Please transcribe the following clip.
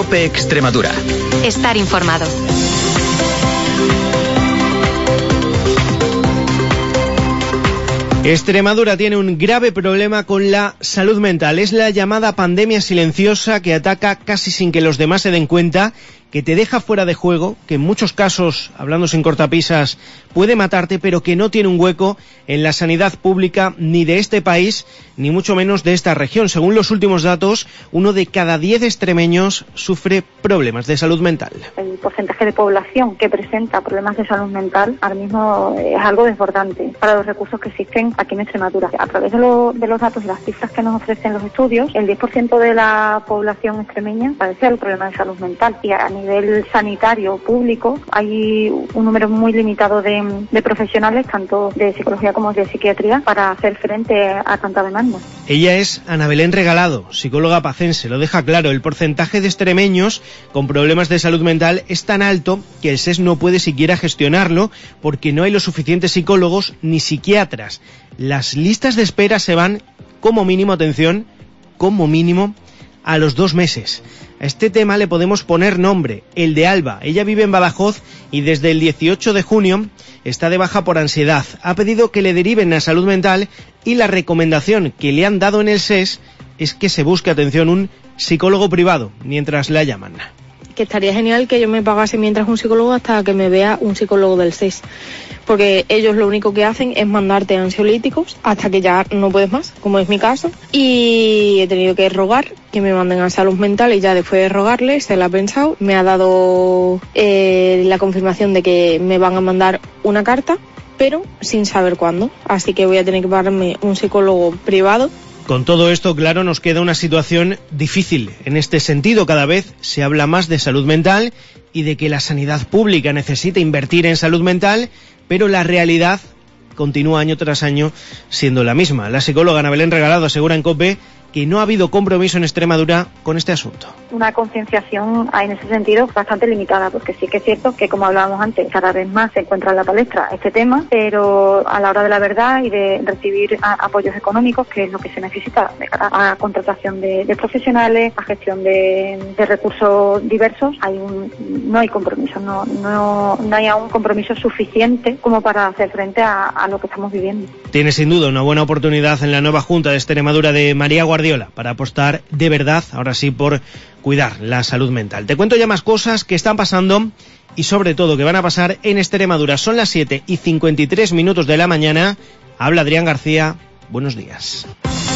COPE Extremadura. Estar informado. Extremadura tiene un grave problema con la salud mental. Es la llamada pandemia silenciosa que ataca casi sin que los demás se den cuenta, que te deja fuera de juego, que en muchos casos, hablando sin cortapisas, puede matarte, pero que no tiene un hueco en la sanidad pública ni de este país, ni mucho menos de esta región. Según los últimos datos, 1 de cada 10 extremeños sufre problemas de salud mental. El porcentaje de población que presenta problemas de salud mental ahora mismo es algo desbordante para los recursos que existen aquí en Extremadura. A través de los datos y las cifras que nos ofrecen los estudios, el 10% de la población extremeña padece el problema de salud mental, y a nivel sanitario público hay un número muy limitado de profesionales, tanto de psicología como de psiquiatría, para hacer frente a tanta demanda. Ella es Ana Belén Regalado, psicóloga pacense. Lo deja claro, el porcentaje de extremeños con problemas de salud mental es tan alto que el SES no puede siquiera gestionarlo porque no hay los suficientes psicólogos ni psiquiatras. Las listas de espera se van, como mínimo, atención, como mínimo, a los 2 meses. A este tema le podemos poner nombre, el de Alba. Ella vive en Badajoz y desde el 18 de junio está de baja por ansiedad. Ha pedido que le deriven a salud mental y la recomendación que le han dado en el SES es que se busque, atención, un psicólogo privado mientras la llaman. Que estaría genial que yo me pagase mientras un psicólogo hasta que me vea un psicólogo del SES, porque ellos lo único que hacen es mandarte ansiolíticos hasta que ya no puedes más, como es mi caso, y he tenido que rogar que me manden a salud mental, y ya después de rogarle se la ha pensado, me ha dado la confirmación de que me van a mandar una carta, pero sin saber cuándo, así que voy a tener que pagarme un psicólogo privado. Con todo esto, claro, nos queda una situación difícil. En este sentido, cada vez se habla más de salud mental y de que la sanidad pública necesita invertir en salud mental, pero la realidad continúa año tras año siendo la misma. La psicóloga Ana Belén Regalado asegura en COPE que no ha habido compromiso en Extremadura con este asunto. Una concienciación en ese sentido bastante limitada, porque sí que es cierto que, como hablábamos antes, cada vez más se encuentra en la palestra este tema, pero a la hora de la verdad y de recibir apoyos económicos, que es lo que se necesita de cara a contratación de profesionales, a gestión de recursos diversos, no hay compromiso, no hay aún compromiso suficiente como para hacer frente a lo que estamos viviendo. Tiene sin duda una buena oportunidad en la nueva Junta de Extremadura de María Guardiola para apostar de verdad, ahora sí, por cuidar la salud mental. Te cuento ya más cosas que están pasando y sobre todo que van a pasar en Extremadura. Son las 7:53 de la mañana. Habla Adrián García. Buenos días.